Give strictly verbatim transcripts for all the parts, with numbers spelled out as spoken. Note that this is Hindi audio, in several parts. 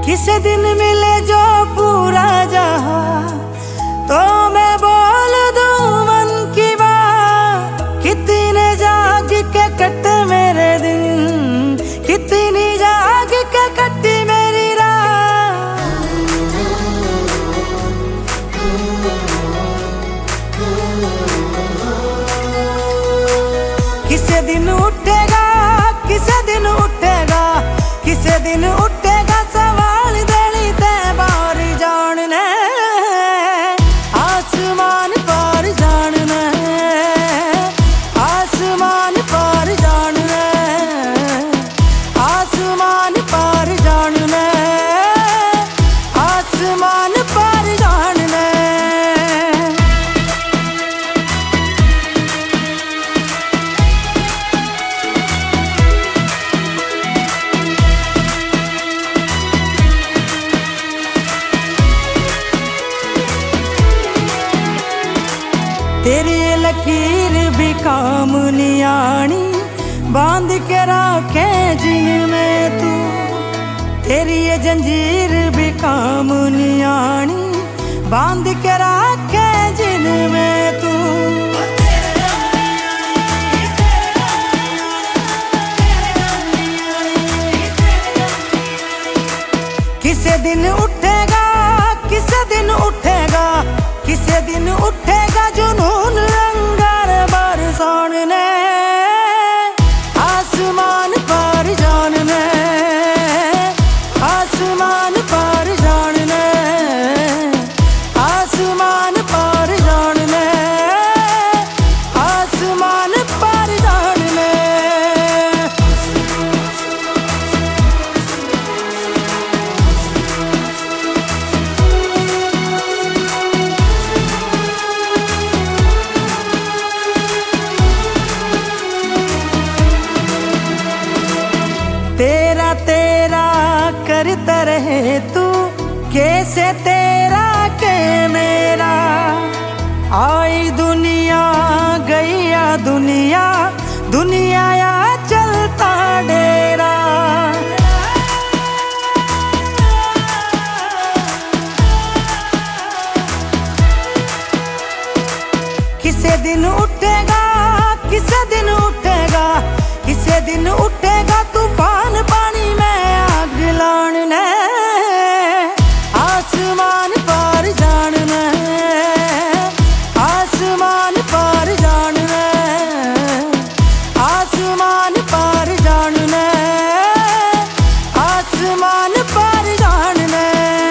किसी दिन मिले जो पूरा जहां तो मैं बोल दूं मन की बात। कितने जाग के कटे मेरे दिन, कितनी जाग के कटी मेरी रात। किसी दिन उठेगा, किसी दिन उठेगा, किसी दिन उठेगा सवाल देनी ते बार जानने, आसमान पार जानने, आसमान पार जानने, आसमान पार जानने, आसमान पार जानने। तेरी लकीर भी काम नहीं आनी, बांध के रखे जिन में तू। तेरी ये जंजीर भी काम नहीं आनी, बांध के रखे जिन में तू। किसी दिन उठेगा, किसी दिन उठेगा, किसी दिन उठेगा जुनून अंगार बरसाने, आसमान पार जानने, आसमान पार जानने, आसमान पार जानने, आसमान पार जानने। तेरा तेरा करता रहे तू, कैसे तेरा के मेरा। आई दुनिया गई दुनिया, दुनिया या चलता डेरा। किसी दिन उठेगा, किसी दिन उठेगा, किसी दिन उठेगा तूफान पानी में आग लाने, आसमान पार जानने, आसमान पार जानने, आसमान पार जानने, आसमान पार जानने।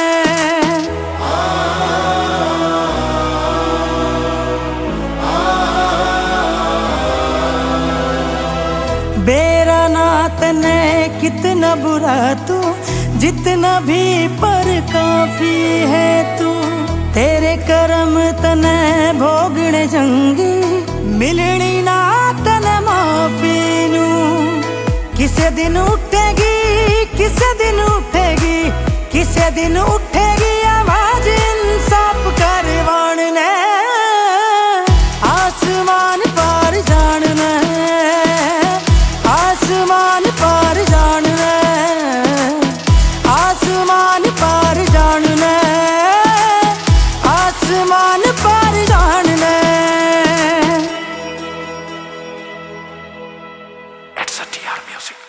बेरा ना तने कितना बुरा तू, जितना भी पर काफी है तू। तेरे करम तने भोगने जंगी, मिलनी ना तने माफी नू। किसी दिन उठेगी, किसी दिन उठेगी, किसी दिन उठेगी आवाज इंसाफ करवाने, आसमान पार जानने, आसमान पार जानने, आसमान पार जानने, आसमान पार जानने। It's a T R music.